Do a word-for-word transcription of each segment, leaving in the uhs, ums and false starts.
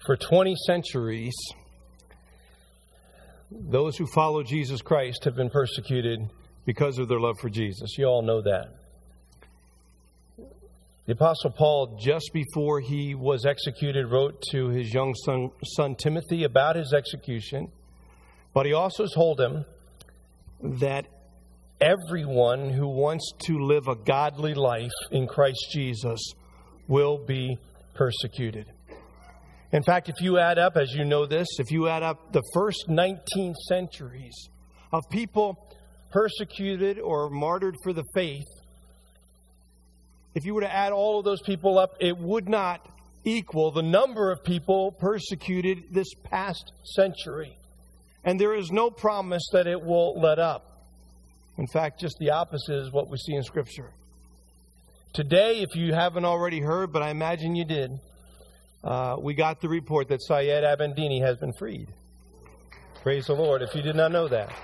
For twenty centuries, those who follow Jesus Christ have been persecuted because of their love for Jesus. You all know that. The Apostle Paul, just before he was executed, wrote to his young son, son Timothy about his execution. But he also told him that everyone who wants to live a godly life in Christ Jesus will be persecuted. In fact, if you add up, as you know this, if you add up the first nineteen centuries of people persecuted or martyred for the faith, if you were to add all of those people up, it would not equal the number of people persecuted this past century. And there is no promise that it will let up. In fact, just the opposite is what we see in Scripture. Today, if you haven't already heard, but I imagine you did, uh, we got the report that Syed Abendini has been freed. Praise the Lord, if you did not know that.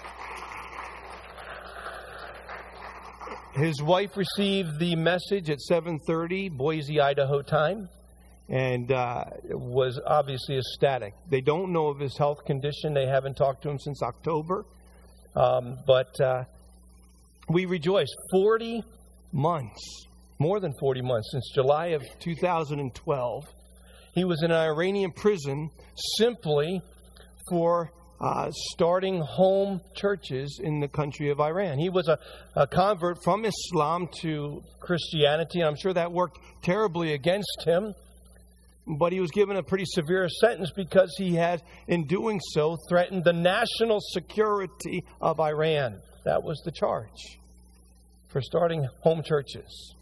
His wife received the message at seven thirty Boise, Idaho time, and uh, was obviously ecstatic. They don't know of his health condition. They haven't talked to him since October. Um, but uh, we rejoice. forty months, more than forty months, since July of two thousand twelve. He was in an Iranian prison simply for uh, starting home churches in the country of Iran. He was a, a convert from Islam to Christianity, and I'm sure that worked terribly against him. But he was given a pretty severe sentence because he had, in doing so, threatened the national security of Iran. That was the charge for starting home churches.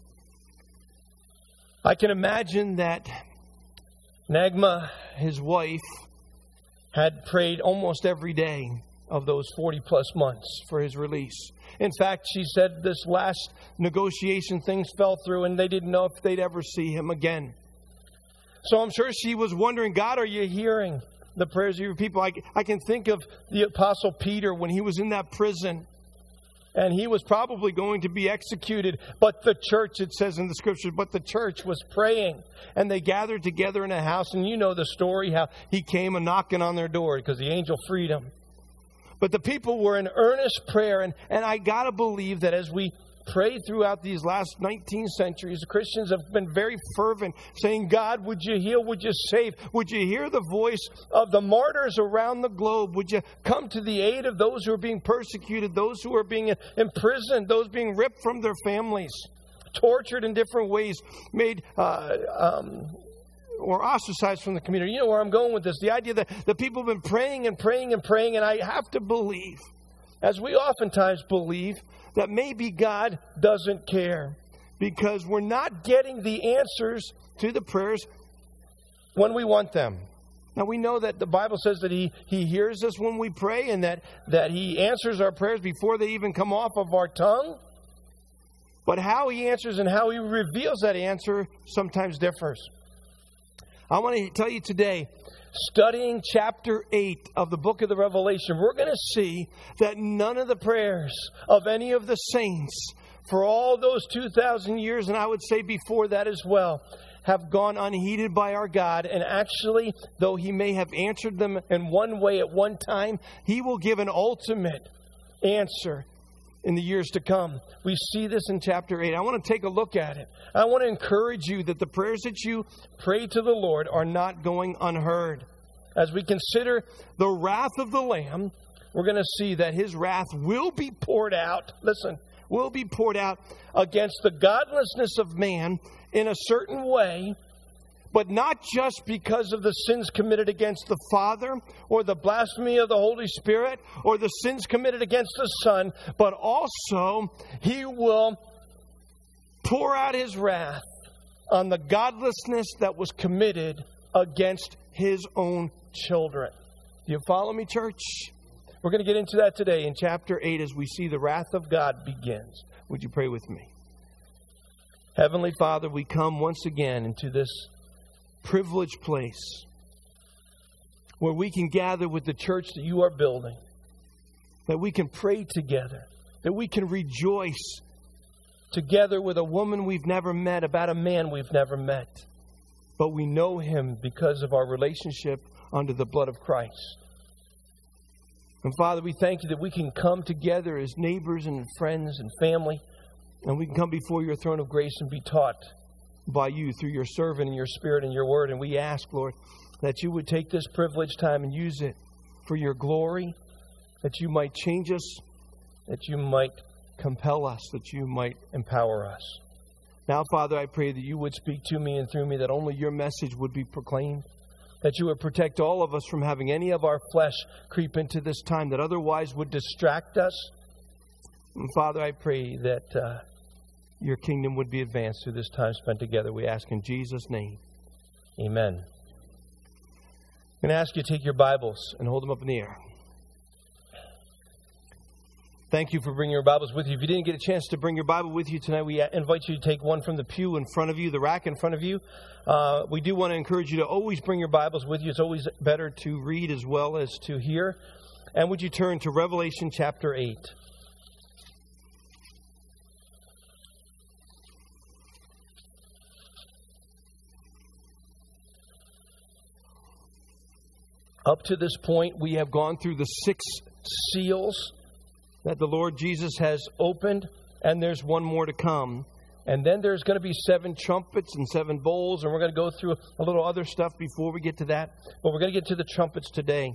I can imagine that Nagma, his wife, had prayed almost every day of those forty plus months for his release. In fact, she said this last negotiation, things fell through and they didn't know if they'd ever see him again. So I'm sure she was wondering, God, are you hearing the prayers of your people? I, I can think of the Apostle Peter when he was in that prison. And he was probably going to be executed. But the church, it says in the Scriptures, but the church was praying. And they gathered together in a house. And you know the story, how he came a knocking on their door because the angel freed him. But the people were in earnest prayer. And, and I got to believe that as we pray throughout these last nineteen centuries, the Christians have been very fervent, saying, God, would you heal? Would you save? Would you hear the voice of the martyrs around the globe? Would you come to the aid of those who are being persecuted, those who are being imprisoned, those being ripped from their families, tortured in different ways, made uh, um, or ostracized from the community? You know where I'm going with this. The idea that the people have been praying and praying and praying, and I have to believe, as we oftentimes believe, that maybe God doesn't care because we're not getting the answers to the prayers when we want them. Now, we know that the Bible says that He, he hears us when we pray and that, that He answers our prayers before they even come off of our tongue. But how He answers and how He reveals that answer sometimes differs. I want to tell you today, studying chapter eight of the book of the Revelation, we're going to see that none of the prayers of any of the saints for all those two thousand years, and I would say before that as well, have gone unheeded by our God. And actually, though He may have answered them in one way at one time, He will give an ultimate answer in the years to come. We see this in chapter eight. I want to take a look at it. I want to encourage you that the prayers that you pray to the Lord are not going unheard. As we consider the wrath of the Lamb, we're going to see that His wrath will be poured out. Listen, will be poured out against the godlessness of man in a certain way, but not just because of the sins committed against the Father or the blasphemy of the Holy Spirit or the sins committed against the Son, but also He will pour out His wrath on the godlessness that was committed against His own children. Do you follow me, church? We're going to get into that today in chapter eight as we see the wrath of God begins. Would you pray with me? Heavenly Father, we come once again into this privileged place where we can gather with the church that You are building, that we can pray together, that we can rejoice together with a woman we've never met about a man we've never met. but we know Him because of our relationship under the blood of Christ. And Father, we thank You that we can come together as neighbors and friends and family, and we can come before Your throne of grace and be taught by You through Your servant and Your Spirit and Your Word. And we ask, Lord, that You would take this privileged time and use it for Your glory, that You might change us, that You might compel us, that You might empower us. Now, Father, I pray that You would speak to me and through me, that only Your message would be proclaimed, that You would protect all of us from having any of our flesh creep into this time that otherwise would distract us. And Father, I pray that uh, Your kingdom would be advanced through this time spent together. We ask in Jesus' name. Amen. I'm going to ask you to take your Bibles and hold them up in the air. Thank you for bringing your Bibles with you. If you didn't get a chance to bring your Bible with you tonight, we invite you to take one from the pew in front of you, the rack in front of you. Uh, we do want to encourage you to always bring your Bibles with you. It's always better to read as well as to hear. And would you turn to Revelation chapter eight? Up to this point, we have gone through the six seals that the Lord Jesus has opened, and there's one more to come. And then there's going to be seven trumpets and seven bowls, and we're going to go through a little other stuff before we get to that. But we're going to get to the trumpets today.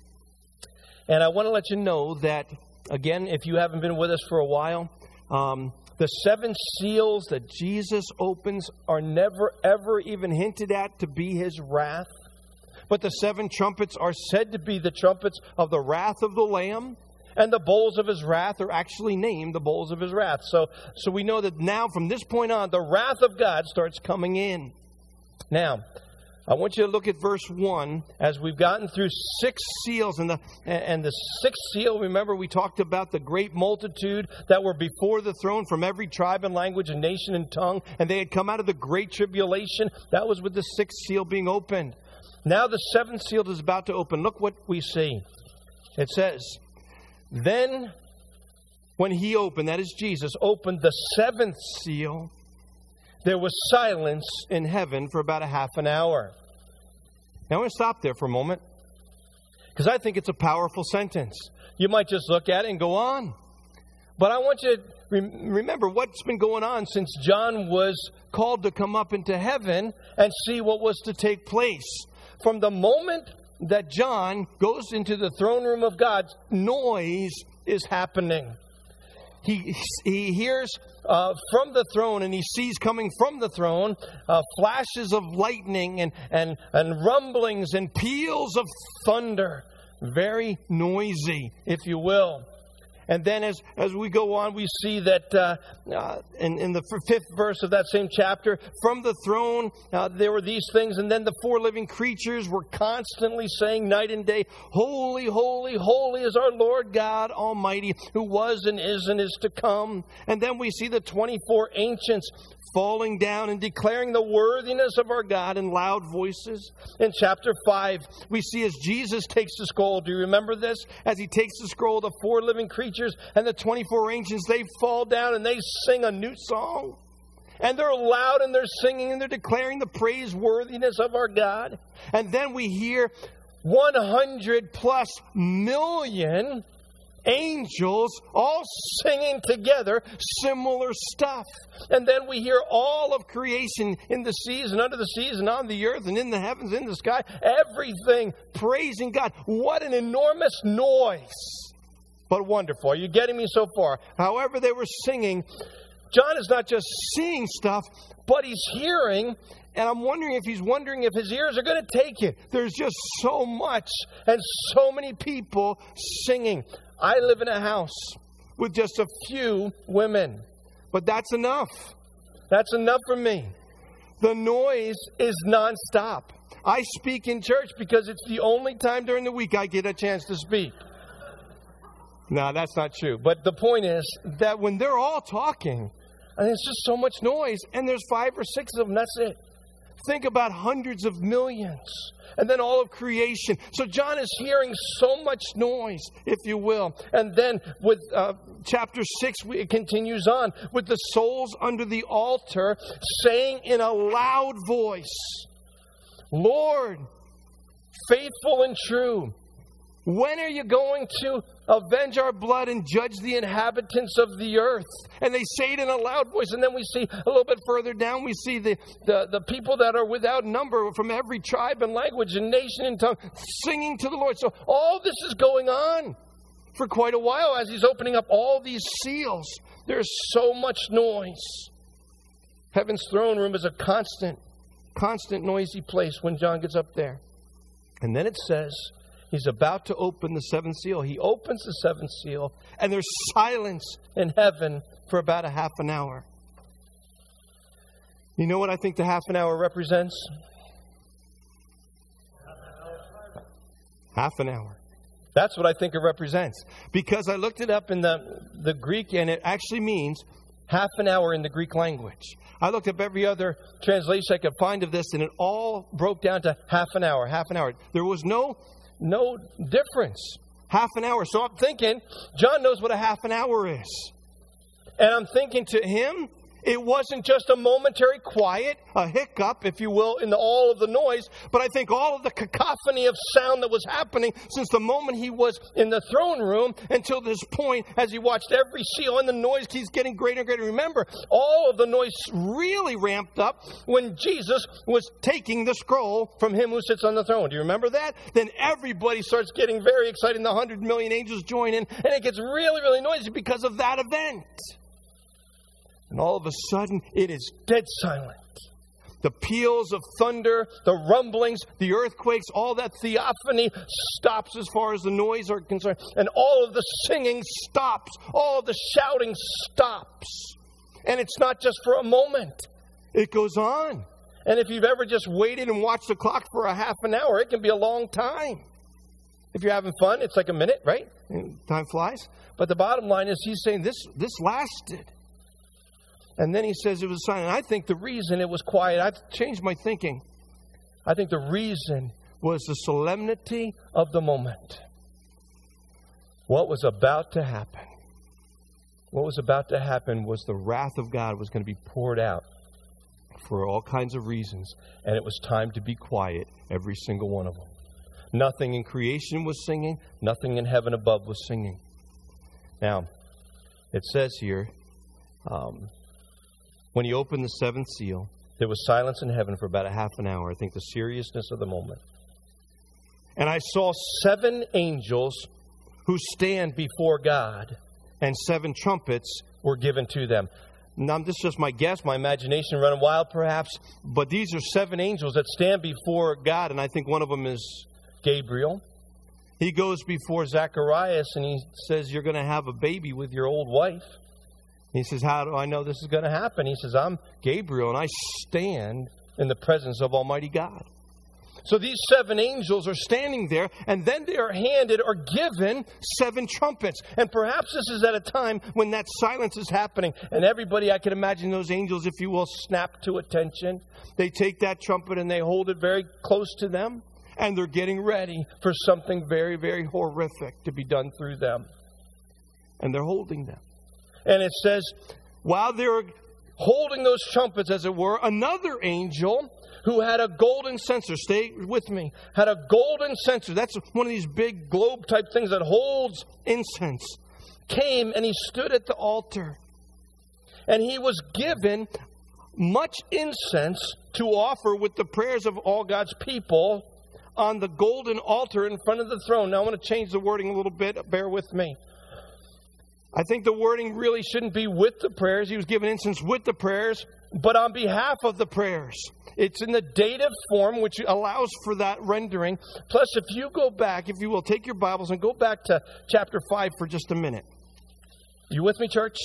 And I want to let you know that, again, if you haven't been with us for a while, um, the seven seals that Jesus opens are never, ever even hinted at to be His wrath. But the seven trumpets are said to be the trumpets of the wrath of the Lamb. And the bowls of His wrath are actually named the bowls of His wrath. So, so we know that now, from this point on, the wrath of God starts coming in. Now, I want you to look at verse one as we've gotten through six seals. And the, and the sixth seal, remember, we talked about the great multitude that were before the throne from every tribe and language and nation and tongue. And they had come out of the great tribulation. That was with the sixth seal being opened. Now the seventh seal is about to open. Look what we see. It says, then when He opened, that is Jesus, opened the seventh seal, there was silence in heaven for about a half an hour. Now I want to stop there for a moment, because I think it's a powerful sentence. You might just look at it and go on. But I want you to re- remember what's been going on since John was called to come up into heaven and see what was to take place. From the moment that John goes into the throne room of God, noise is happening. He he hears uh, from the throne, and he sees coming from the throne uh, flashes of lightning and, and, and rumblings and peals of thunder. Very noisy, if you will. And then as, as we go on, we see that uh, uh, in, in the fifth verse of that same chapter, from the throne, uh, there were these things. And then the four living creatures were constantly saying night and day, holy, holy, holy is our Lord God Almighty, who was and is and is to come. And then we see the twenty-four ancients falling down and declaring the worthiness of our God in loud voices. In chapter five, we see as Jesus takes the scroll. Do you remember this? As He takes the scroll, the four living creatures and the twenty-four ancients, they fall down and they sing a new song. And they're loud and they're singing and they're declaring the praiseworthiness of our God. And then we hear one hundred plus million angels all singing together similar stuff. And then we hear all of creation in the seas and under the seas and on the earth and in the heavens, in the sky, everything praising God. What an enormous noise, but wonderful. Are you getting me so far? However they were singing, John is not just seeing stuff, but he's hearing. And I'm wondering if he's wondering if his ears are going to take it. There's just so much and so many people singing. I live in a house with just a few women, but that's enough. That's enough for me. The noise is nonstop. I speak in church because it's the only time during the week I get a chance to speak. No, that's not true. But the point is that when they're all talking, and it's just so much noise, and there's five or six of them, that's it. Think about hundreds of millions, and then all of creation. So John is hearing so much noise, if you will. And then with uh, chapter six, it continues on with the souls under the altar saying in a loud voice, Lord, faithful and true, when are you going to avenge our blood and judge the inhabitants of the earth? And they say it in a loud voice. And then we see a little bit further down, we see the, the, the people that are without number from every tribe and language and nation and tongue singing to the Lord. So all this is going on for quite a while as he's opening up all these seals. There's so much noise. Heaven's throne room is a constant, constant noisy place when John gets up there. And then it says, he's about to open the seventh seal. He opens the seventh seal, and there's silence in heaven for about a half an hour. You know what I think the half an hour represents? Half an hour. That's what I think it represents. Because I looked it up in the, the Greek, and it actually means half an hour in the Greek language. I looked up every other translation I could find of this, and it all broke down to half an hour, half an hour. There was no no difference. Half an hour. So I'm thinking, John knows what a half an hour is. And I'm thinking to him, it wasn't just a momentary quiet, a hiccup, if you will, in the, all of the noise, but I think all of the cacophony of sound that was happening since the moment he was in the throne room until this point, as he watched every seal, and the noise keeps getting greater and greater. Remember, all of the noise really ramped up when Jesus was taking the scroll from him who sits on the throne. Do you remember that? Then everybody starts getting very excited, and the hundred million angels join in, and it gets really, really noisy because of that event. And all of a sudden, it is dead silent. The peals of thunder, the rumblings, the earthquakes, all that theophany stops as far as the noise are concerned. And all of the singing stops. All of the shouting stops. And it's not just for a moment. It goes on. And if you've ever just waited and watched the clock for a half an hour, it can be a long time. If you're having fun, it's like a minute, right? And time flies. But the bottom line is he's saying this, this lasted. And then he says it was silent. I think the reason it was quiet, I've changed my thinking. I think the reason was the solemnity of the moment. What was about to happen? What was about to happen was the wrath of God was going to be poured out for all kinds of reasons. And it was time to be quiet, every single one of them. Nothing in creation was singing. Nothing in heaven above was singing. Now, it says here, um, when he opened the seventh seal, there was silence in heaven for about a half an hour. I think the seriousness of the moment. And I saw seven angels who stand before God, and seven trumpets were given to them. Now, this is just my guess, my imagination running wild perhaps, but these are seven angels that stand before God, and I think one of them is Gabriel. He goes before Zacharias, and he says, you're going to have a baby with your old wife. He says, how do I know this is going to happen? He says, I'm Gabriel, and I stand in the presence of Almighty God. So these seven angels are standing there, and then they are handed or given seven trumpets. And perhaps this is at a time when that silence is happening. And everybody, I can imagine those angels, if you will, snap to attention. They take that trumpet and they hold it very close to them. And they're getting ready for something very, very horrific to be done through them. And they're holding them. And it says, while they were holding those trumpets, as it were, another angel who had a golden censer, stay with me, had a golden censer. That's one of these big globe type things that holds incense. Came and he stood at the altar. And he was given much incense to offer with the prayers of all God's people on the golden altar in front of the throne. Now I want to change the wording a little bit. Bear with me. I think the wording really shouldn't be with the prayers. He was given incense with the prayers, but on behalf of the prayers. It's in the dative form, which allows for that rendering. Plus, if you go back, if you will, take your Bibles and go back to chapter five for just a minute. You with me, church?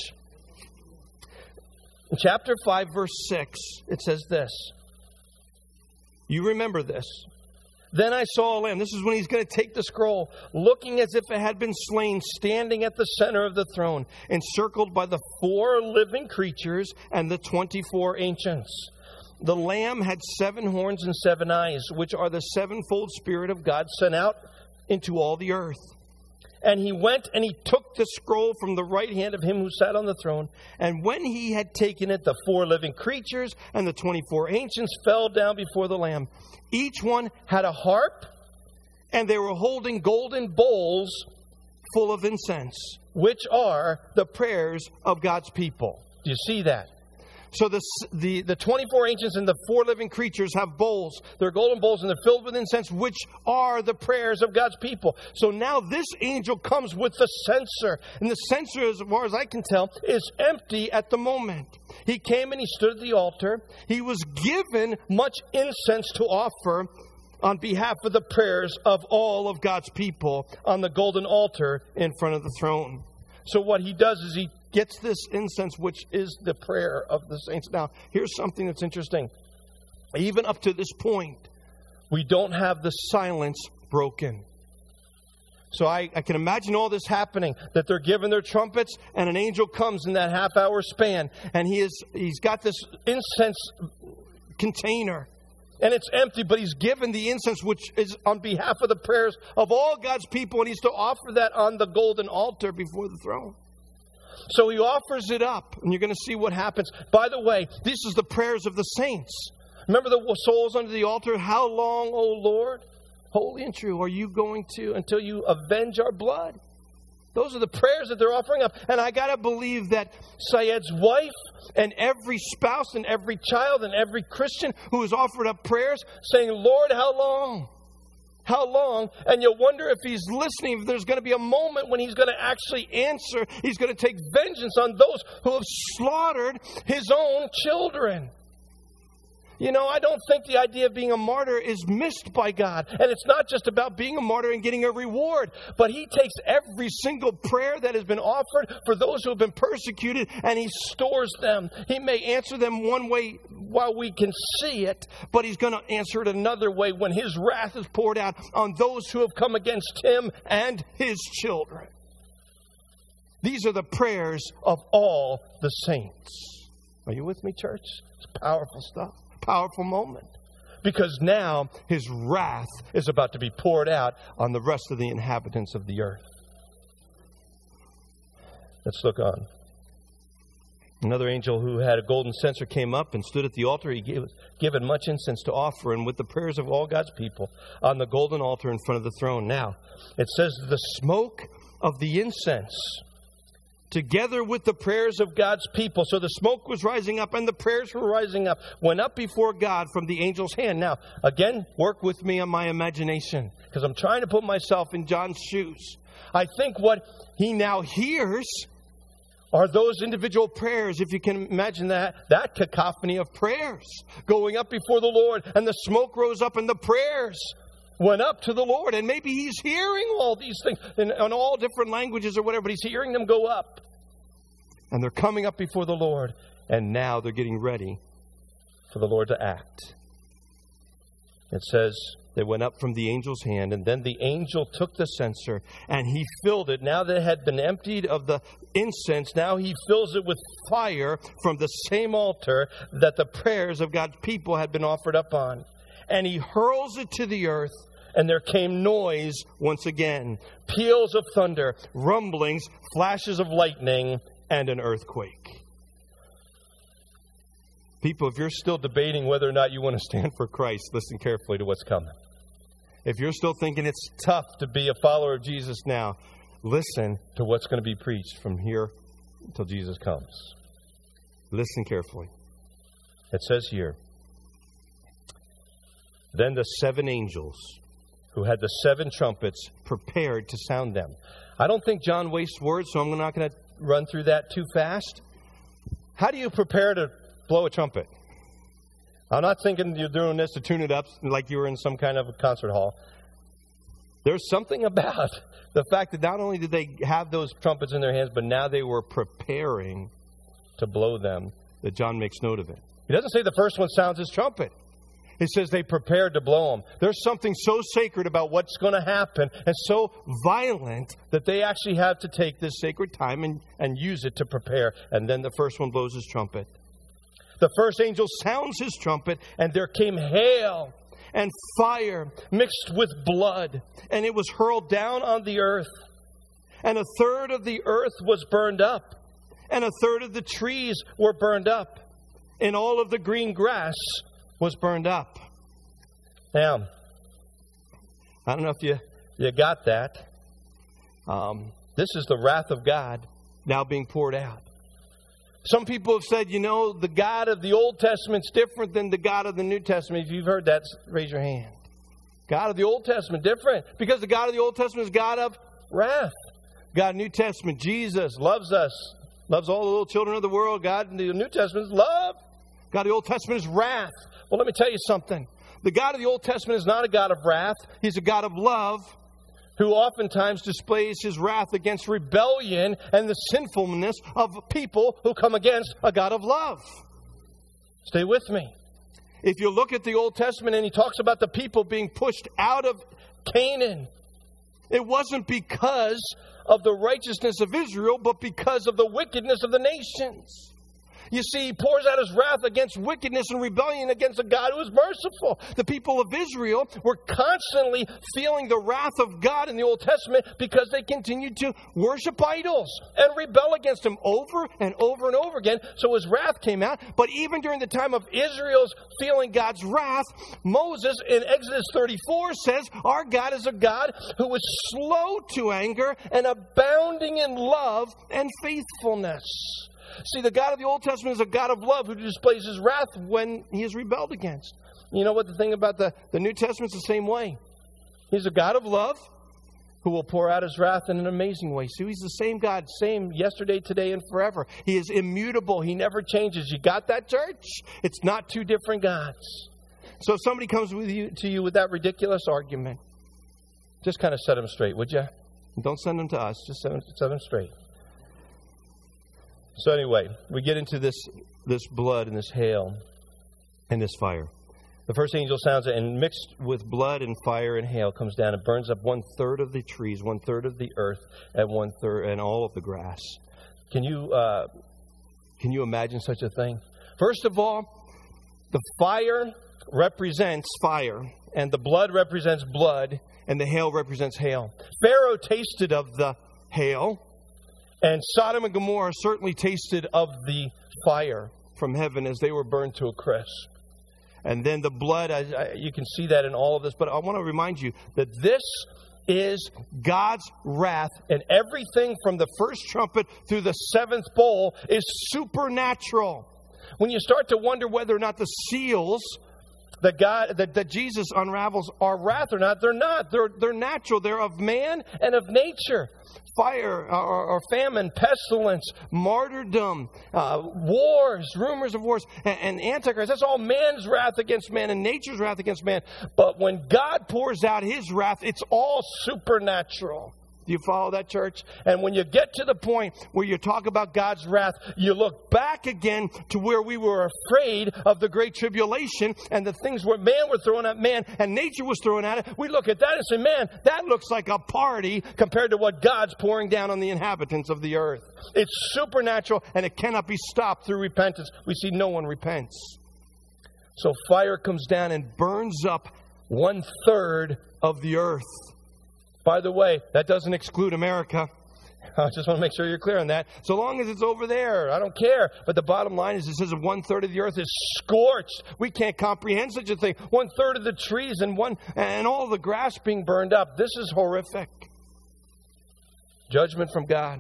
In chapter five, verse six, it says this. You remember this. Then I saw a lamb. This is when he's going to take the scroll, looking as if it had been slain, standing at the center of the throne, encircled by the four living creatures and the twenty-four ancients. The lamb had seven horns and seven eyes, which are the sevenfold Spirit of God sent out into all the earth. And he went and he took the scroll from the right hand of him who sat on the throne. And when he had taken it, the four living creatures and the twenty-four ancients fell down before the Lamb. Each one had a harp, and they were holding golden bowls full of incense, which are the prayers of God's people. Do you see that? So the, the, the twenty-four ancients and the four living creatures have bowls. They're golden bowls, and they're filled with incense, which are the prayers of God's people. So now this angel comes with the censer. And the censer, as far as I can tell, is empty at the moment. He came and he stood at the altar. He was given much incense to offer on behalf of the prayers of all of God's people on the golden altar in front of the throne. So what he does is he gets this incense, which is the prayer of the saints. Now, here's something that's interesting. Even up to this point, we don't have the silence broken. So I, I can imagine all this happening, that they're given their trumpets, and an angel comes in that half-hour span, and he is, he's got this incense container. And it's empty, but he's given the incense, which is on behalf of the prayers of all God's people, and he's to offer that on the golden altar before the throne. So he offers it up, and you're going to see what happens. By the way, this is the prayers of the saints. Remember the souls under the altar? How long, O Lord, holy and true, are you going to, until you avenge our blood? Those are the prayers that they're offering up. And I got to believe that Syed's wife and every spouse and every child and every Christian who has offered up prayers saying, Lord, how long? How long? And you'll wonder if he's listening, if there's going to be a moment when he's going to actually answer. He's going to take vengeance on those who have slaughtered his own children. You know, I don't think the idea of being a martyr is missed by God. And it's not just about being a martyr and getting a reward. But he takes every single prayer that has been offered for those who have been persecuted, and he stores them. He may answer them one way while we can see it, but he's going to answer it another way when his wrath is poured out on those who have come against him and his children. These are the prayers of all the saints. Are you with me, church? It's powerful stuff. Powerful moment, because now his wrath is about to be poured out on the rest of the inhabitants of the earth. Let's look on. Another angel who had a golden censer came up and stood at the altar. He gave given much incense to offer, and with the prayers of all God's people on the golden altar in front of the throne. Now, it says the smoke of the incense, together with the prayers of God's people. So the smoke was rising up and the prayers were rising up, went up before God from the angel's hand. Now, again, work with me on my imagination, because I'm trying to put myself in John's shoes. I think what he now hears are those individual prayers, if you can imagine that, that cacophony of prayers going up before the Lord, and the smoke rose up and the prayers went up to the Lord. And maybe he's hearing all these things in, in all different languages or whatever, but he's hearing them go up. And they're coming up before the Lord. And now they're getting ready for the Lord to act. It says they went up from the angel's hand, and then the angel took the censer and he filled it. Now that it had been emptied of the incense, now he fills it with fire from the same altar that the prayers of God's people had been offered up on. And he hurls it to the earth. And there came noise once again, peals of thunder, rumblings, flashes of lightning, and an earthquake. People, if you're still debating whether or not you want to stand for Christ, listen carefully to what's coming. If you're still thinking it's tough to be a follower of Jesus now, listen to what's going to be preached from here until Jesus comes. Listen carefully. It says here, then the seven angels who had the seven trumpets prepared to sound them. I don't think John wastes words, so I'm not going to run through that too fast. How do you prepare to blow a trumpet? I'm not thinking you're doing this to tune it up like you were in some kind of a concert hall. There's something about the fact that not only did they have those trumpets in their hands, but now they were preparing to blow them, that John makes note of it. He doesn't say the first one sounds his trumpet. It says they prepared to blow them. There's something so sacred about what's going to happen and so violent that they actually have to take this sacred time and, and use it to prepare. And then the first one blows his trumpet. The first angel sounds his trumpet, and there came hail and fire mixed with blood, and it was hurled down on the earth. and a third of the earth was burned up, and a third of the trees were burned up, and all of the green grass was burned up. Now, I don't know if you, you got that. Um, this is the wrath of God now being poured out. Some people have said, you know, the God of the Old Testament's different than the God of the New Testament. If you've heard that, raise your hand. God of the Old Testament, different. Because the God of the Old Testament is God of wrath. God of the New Testament, Jesus loves us. Loves all the little children of the world. God in the New Testament is love. God of the Old Testament is wrath. Well, let me tell you something. The God of the Old Testament is not a God of wrath. He's a God of love, who oftentimes displays His wrath against rebellion and the sinfulness of people who come against a God of love. Stay with me. If you look at the Old Testament and He talks about the people being pushed out of Canaan, it wasn't because of the righteousness of Israel, but because of the wickedness of the nations. You see, He pours out His wrath against wickedness and rebellion against a God who is merciful. The people of Israel were constantly feeling the wrath of God in the Old Testament because they continued to worship idols and rebel against Him over and over and over again. So His wrath came out. But even during the time of Israel's feeling God's wrath, Moses in Exodus thirty-four says, our God is a God who is slow to anger and abounding in love and faithfulness. See, the God of the Old Testament is a God of love who displays His wrath when He is rebelled against. You know what the thing about the, the New Testament is the same way. He's a God of love who will pour out His wrath in an amazing way. See, He's the same God, same yesterday, today, and forever. He is immutable. He never changes. You got that, church? It's not two different gods. So if somebody comes with you, to you with that ridiculous argument, just kind of set them straight, would you? Don't send them to us. Just set them, set them straight. So anyway, we get into this this blood and this hail and this fire. The first angel sounds it, and mixed with blood and fire and hail comes down and burns up one third of the trees, one third of the earth, and one third and all of the grass. Can you uh, can you imagine such a thing? First of all, the fire represents fire, and the blood represents blood, and the hail represents hail. Pharaoh tasted of the hail. And Sodom and Gomorrah certainly tasted of the fire from heaven as they were burned to a crisp. And then the blood, I, I, you can see that in all of this. But I want to remind you that this is God's wrath. And everything from the first trumpet through the seventh bowl is supernatural. When you start to wonder whether or not the seals that God, that, that Jesus unravels are wrath or not, they're not. They're, they're natural. They're of man and of nature. Fire or, or famine, pestilence, martyrdom, uh, wars, rumors of wars, and, and antichrist. That's all man's wrath against man and nature's wrath against man. But when God pours out His wrath, it's all supernatural. Do you follow that, church? And when you get to the point where you talk about God's wrath, you look back again to where we were afraid of the great tribulation and the things where man was throwing at man and nature was throwing at it. We look at that and say, man, that looks like a party compared to what God's pouring down on the inhabitants of the earth. It's supernatural and it cannot be stopped through repentance. We see no one repents. So fire comes down and burns up one third of the earth. By the way, that doesn't exclude America. I just want to make sure you're clear on that. So long as it's over there, I don't care. But the bottom line is it says one third of the earth is scorched. We can't comprehend such a thing. One third of the trees and one and all the grass being burned up. This is horrific. Judgment from God.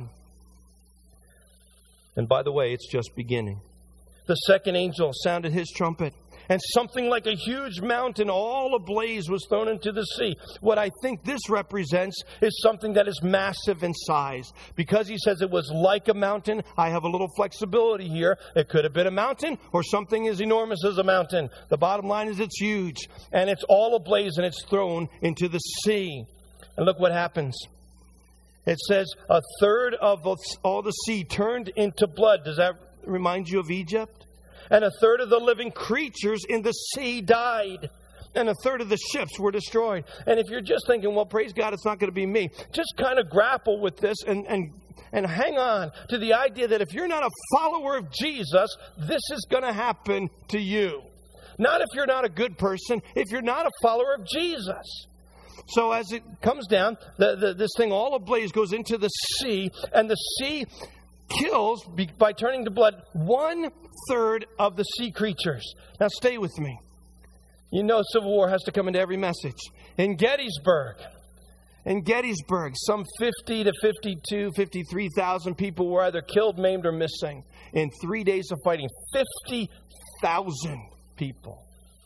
And by the way, it's just beginning. The second angel sounded his trumpet. And something like a huge mountain all ablaze was thrown into the sea. What I think this represents is something that is massive in size. Because he says it was like a mountain, I have a little flexibility here. It could have been a mountain or something as enormous as a mountain. The bottom line is it's huge. And it's all ablaze and it's thrown into the sea. And look what happens. It says a third of all the sea turned into blood. Does that remind you of Egypt? And a third of the living creatures in the sea died. And a third of the ships were destroyed. And if you're just thinking, well, praise God, it's not going to be me. Just kind of grapple with this and, and, and hang on to the idea that if you're not a follower of Jesus, this is going to happen to you. Not if you're not a good person, if you're not a follower of Jesus. So as it comes down, the, the, this thing all ablaze goes into the sea, and the sea kills, by turning to blood, one-third of the sea creatures. Now stay with me. You know Civil War has to come into every message. In Gettysburg, in Gettysburg, some fifty to fifty-two, fifty-three thousand people were either killed, maimed, or missing in three days of fighting. fifty thousand people.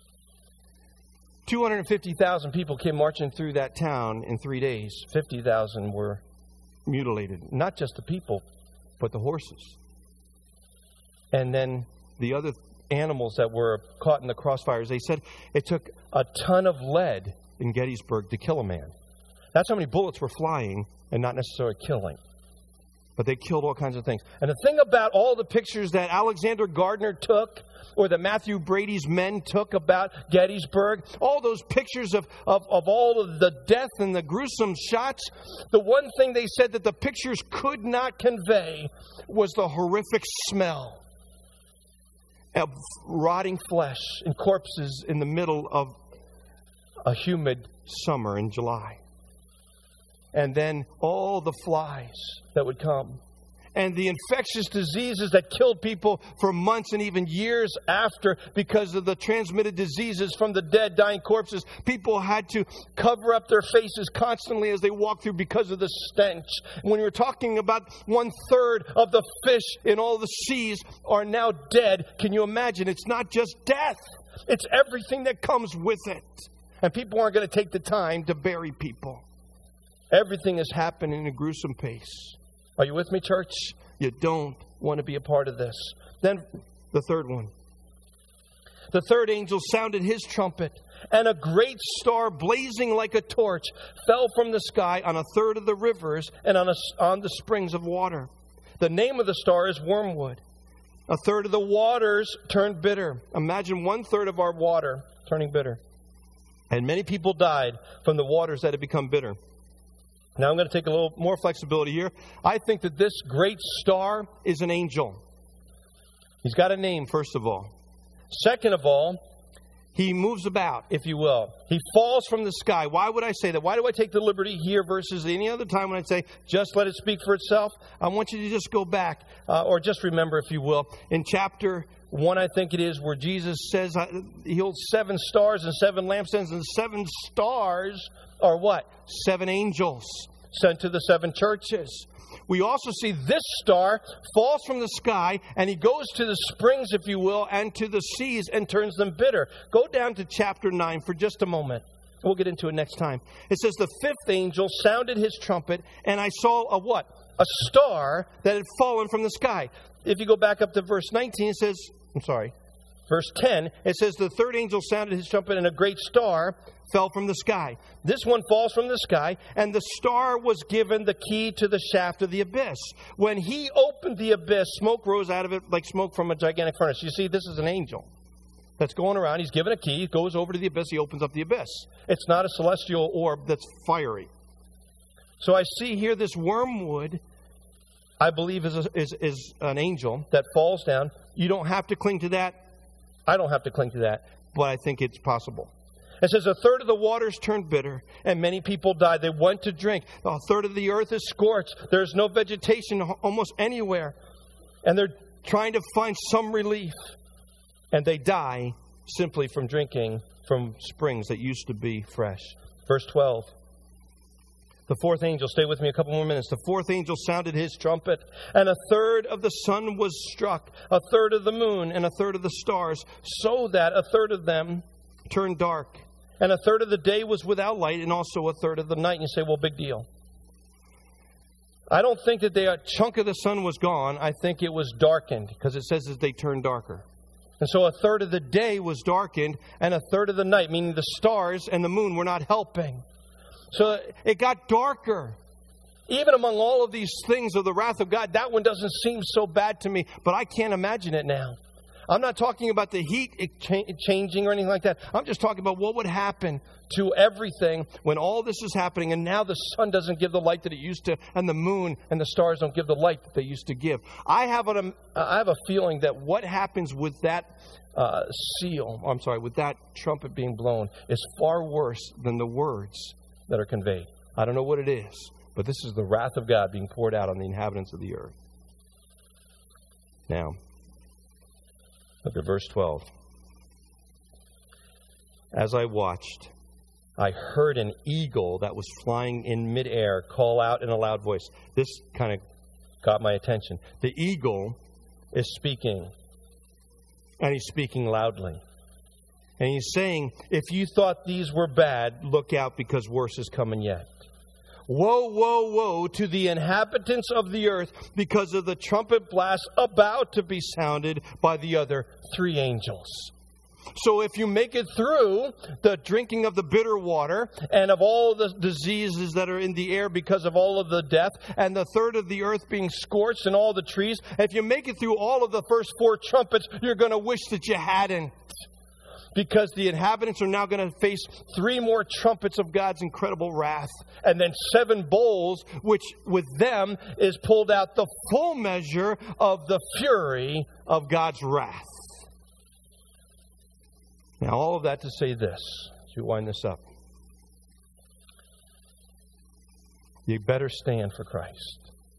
two hundred fifty thousand people came marching through that town in three days. fifty thousand were mutilated. Not just the people, but the horses. And then the other animals that were caught in the crossfires, they said it took a ton of lead in Gettysburg to kill a man. That's how many bullets were flying and not necessarily killing. But they killed all kinds of things. And the thing about all the pictures that Alexander Gardner took, or that Matthew Brady's men took about Gettysburg, all those pictures of, of, of all of the death and the gruesome shots, the one thing they said that the pictures could not convey was the horrific smell of rotting flesh and corpses in the middle of a humid summer in July. And then all the flies that would come. And the infectious diseases that killed people for months and even years after because of the transmitted diseases from the dead, dying corpses. People had to cover up their faces constantly as they walked through because of the stench. When you're talking about one third of the fish in all the seas are now dead, can you imagine? It's not just death. It's everything that comes with it. And people aren't going to take the time to bury people. Everything has happened in a gruesome pace. Are you with me, church? You don't want to be a part of this. Then the third one. The third angel sounded his trumpet, and a great star blazing like a torch fell from the sky on a third of the rivers and on, a, on the springs of water. The name of the star is Wormwood. A third of the waters turned bitter. Imagine one third of our water turning bitter. And many people died from the waters that had become bitter. Now I'm going to take a little more flexibility here. I think that this great star is an angel. He's got a name, first of all. Second of all, he moves about, if you will. He falls from the sky. Why would I say that? Why do I take the liberty here versus any other time when I say, just let it speak for itself? I want you to just go back, uh, or just remember, if you will, in chapter one, I think it is, where Jesus says uh, he holds seven stars and seven lampstands, and seven stars are what? Seven angels sent to the seven churches. We also see this star falls from the sky, and he goes to the springs, if you will, and to the seas and turns them bitter. Go down to chapter nine for just a moment. We'll get into it next time. It says, the fifth angel sounded his trumpet, and I saw a what? A star that had fallen from the sky. If you go back up to verse nineteen, it says, I'm sorry, verse ten, it says, the third angel sounded his trumpet, and a great star fell from the sky. This one falls from the sky, and the star was given the key to the shaft of the abyss. When he opened the abyss, smoke rose out of it like smoke from a gigantic furnace. You see, this is an angel that's going around. He's given a key. He goes over to the abyss. He opens up the abyss. It's not a celestial orb that's fiery. So I see here this wormwood, I believe, is, a, is, is an angel that falls down. You don't have to cling to that. I don't have to cling to that, but I think it's possible. It says, a third of the waters turned bitter, and many people died. They went to drink. A third of the earth is scorched. There's no vegetation almost anywhere. And they're trying to find some relief. And they die simply from drinking from springs that used to be fresh. Verse twelve. The fourth angel, stay with me a couple more minutes. The fourth angel sounded his trumpet, and a third of the sun was struck, a third of the moon, and a third of the stars, so that a third of them turned dark. And a third of the day was without light, and also a third of the night. And you say, well, big deal. I don't think that they, a chunk of the sun was gone. I think it was darkened, because it says that they turned darker. And so a third of the day was darkened, and a third of the night, meaning the stars and the moon were not helping. So it got darker. Even among all of these things of the wrath of God, that one doesn't seem so bad to me, but I can't imagine it now. I'm not talking about the heat changing or anything like that. I'm just talking about what would happen to everything when all this is happening, and now the sun doesn't give the light that it used to, and the moon and the stars don't give the light that they used to give. I have a, I have a feeling that what happens with that uh, seal, I'm sorry, with that trumpet being blown is far worse than the words that are conveyed. I don't know what it is, but this is the wrath of God being poured out on the inhabitants of the earth. Now, look at verse twelve. As I watched, I heard an eagle that was flying in midair call out in a loud voice. This kind of got my attention. The eagle is speaking, and he's speaking loudly. And he's saying, if you thought these were bad, look out because worse is coming yet. Woe, woe, woe to the inhabitants of the earth because of the trumpet blast about to be sounded by the other three angels. So if you make it through the drinking of the bitter water and of all the diseases that are in the air because of all of the death and the third of the earth being scorched and all the trees, if you make it through all of the first four trumpets, you're going to wish that you hadn't. Because the inhabitants are now going to face three more trumpets of God's incredible wrath. And then seven bowls, which with them is pulled out the full measure of the fury of God's wrath. Now, all of that to say this, as you wind this up. You better stand for Christ.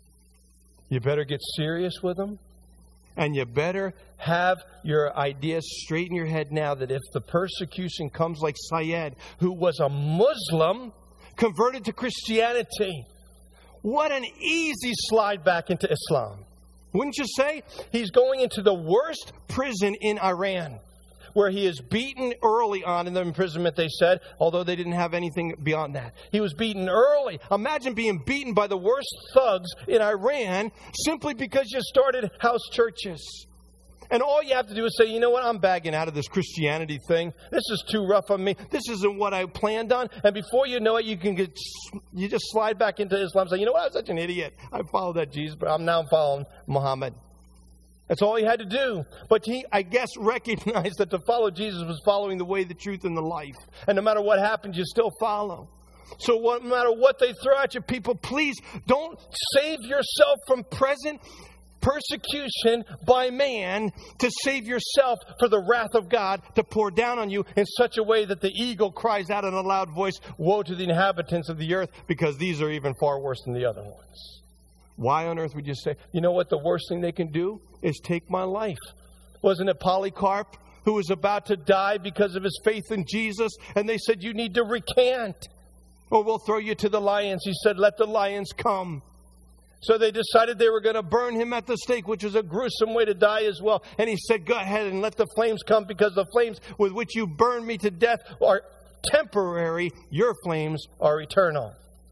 You better get serious with Him. And you better have your ideas straight in your head now that if the persecution comes like Syed, who was a Muslim, converted to Christianity, what an easy slide back into Islam. Wouldn't you say? He's going into the worst prison in Iran, where he is beaten early on in the imprisonment, they said, although they didn't have anything beyond that. He was beaten early. Imagine being beaten by the worst thugs in Iran simply because you started house churches. And all you have to do is say, you know what, I'm bagging out of this Christianity thing. This is too rough on me. This isn't what I planned on. And before you know it, you can get, you just slide back into Islam and say, you know what, I was such an idiot. I followed that Jesus, but I'm now following Muhammad. That's all he had to do. But he, I guess, recognized that to follow Jesus was following the way, the truth, and the life. And no matter what happens, you still follow. So what, no matter what they throw at you, people, please don't save yourself from present persecution by man to save yourself for the wrath of God to pour down on you in such a way that the eagle cries out in a loud voice, woe to the inhabitants of the earth, because these are even far worse than the other ones. Why on earth would you say, you know what the worst thing they can do is take my life? Wasn't it Polycarp who was about to die because of his faith in Jesus? And they said, you need to recant or we'll throw you to the lions. He said, let the lions come. So they decided they were going to burn him at the stake, which was a gruesome way to die as well. And he said, go ahead and let the flames come, because the flames with which you burn me to death are temporary. Your flames are eternal.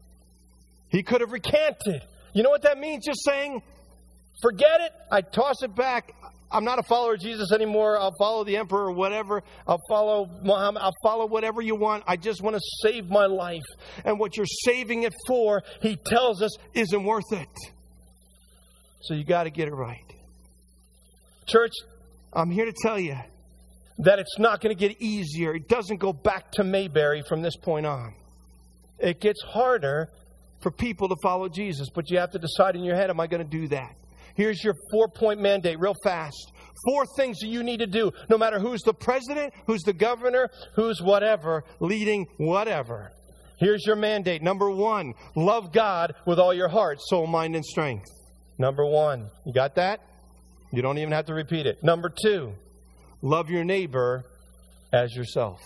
He could have recanted. You know what that means? Just saying, forget it. I toss it back. I'm not a follower of Jesus anymore. I'll follow the emperor or whatever. I'll follow Muhammad. I'll follow whatever you want. I just want to save my life. And what you're saving it for, he tells us, isn't worth it. So you got to get it right. Church, I'm here to tell you that it's not going to get easier. It doesn't go back to Mayberry from this point on. It gets harder for people to follow Jesus, but you have to decide in your head, am I going to do that? Here's your four-point mandate real fast. Four things that you need to do, no matter who's the president, who's the governor, who's whatever, leading whatever. Here's your mandate. Number one, love God with all your heart, soul, mind, and strength. Number one. You got that? You don't even have to repeat it. Number two, love your neighbor as yourself.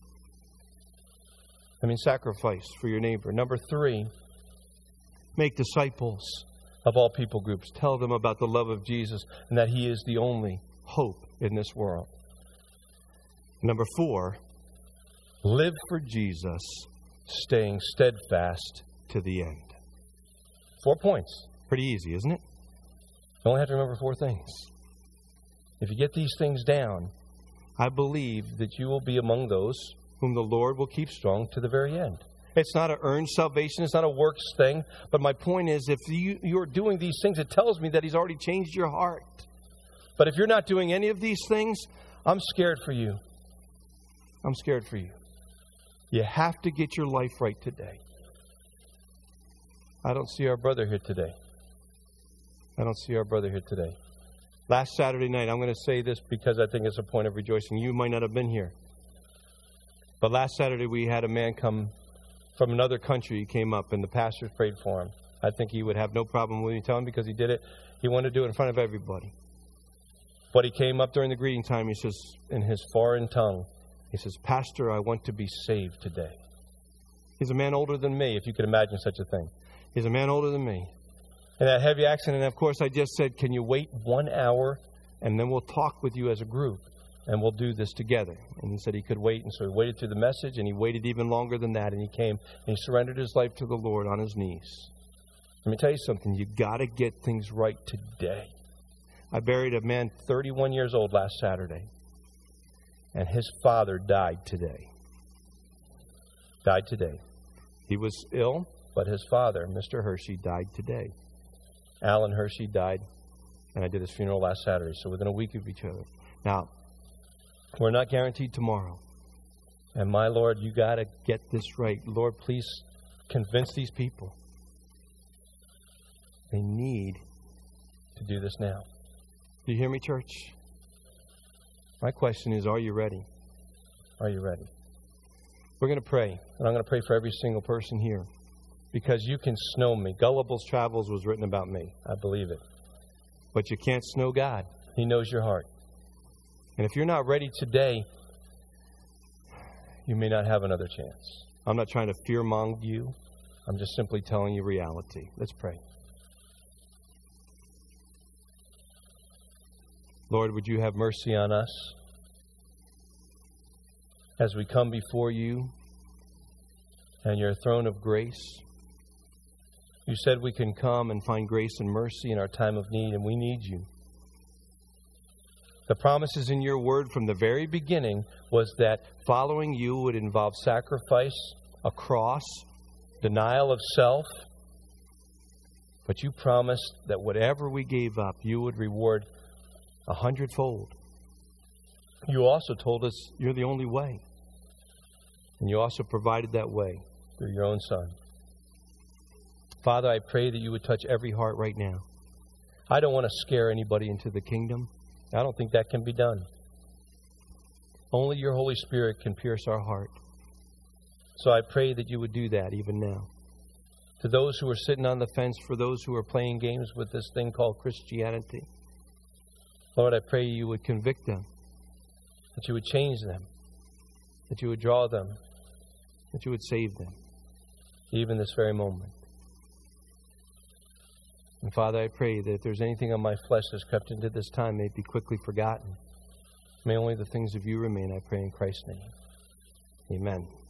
I mean, sacrifice for your neighbor. Number three, make disciples of all people groups. Tell them about the love of Jesus and that He is the only hope in this world. Number four, live for Jesus, staying steadfast to the end. Four points. Pretty easy, isn't it? You only have to remember four things. If you get these things down, I believe that you will be among those whom the Lord will keep strong to the very end. It's not an earned salvation. It's not a works thing. But my point is, if you, you're doing these things, it tells me that He's already changed your heart. But if you're not doing any of these things, I'm scared for you. I'm scared for you. You have to get your life right today. I don't see our brother here today. I don't see our brother here today. Last Saturday night, I'm going to say this because I think it's a point of rejoicing. You might not have been here. But last Saturday, we had a man come from another country. He came up and the pastors prayed for him. I think he would have no problem with me telling him because he did it. He wanted to do it in front of everybody. But he came up during the greeting time. He says, in his foreign tongue, he says, "Pastor, I want to be saved today." He's a man older than me, if you could imagine such a thing. He's a man older than me. And that heavy accent, and of course I just said, "Can you wait one hour and then we'll talk with you as a group and we'll do this together?" And he said he could wait. And so he waited through the message, and he waited even longer than that. And he came and he surrendered his life to the Lord on his knees. Let me tell you something. You got to get things right today. I buried a man thirty-one years old last Saturday, and his father died today. Died today. He was ill, but his father, Mister Hershey, died today. Alan Hershey died, and I did his funeral last Saturday, so within a week of each other. Now, we're not guaranteed tomorrow. And my Lord, you got to get this right. Lord, please convince these people. They need to do this now. Do you hear me, church? My question is, are you ready? Are you ready? We're going to pray, and I'm going to pray for every single person here, because you can snow me. Gullible's Travels was written about me. I believe it. But you can't snow God. He knows your heart. And if you're not ready today, you may not have another chance. I'm not trying to fear-mong you. I'm just simply telling you reality. Let's pray. Lord, would you have mercy on us as we come before you and your throne of grace? You said we can come and find grace and mercy in our time of need, and we need you. The promises in your word from the very beginning was that following you would involve sacrifice, a cross, denial of self. But you promised that whatever we gave up, you would reward a hundredfold. You also told us you're the only way. And you also provided that way through your own Son. Father, I pray that you would touch every heart right now. I don't want to scare anybody into the kingdom. I don't think that can be done. Only your Holy Spirit can pierce our heart. So I pray that you would do that even now. To those who are sitting on the fence, for those who are playing games with this thing called Christianity, Lord, I pray you would convict them, that you would change them, that you would draw them, that you would save them, even this very moment. And Father, I pray that if there's anything on my flesh that's crept into this time, may it be quickly forgotten. May only the things of you remain, I pray in Christ's name. Amen.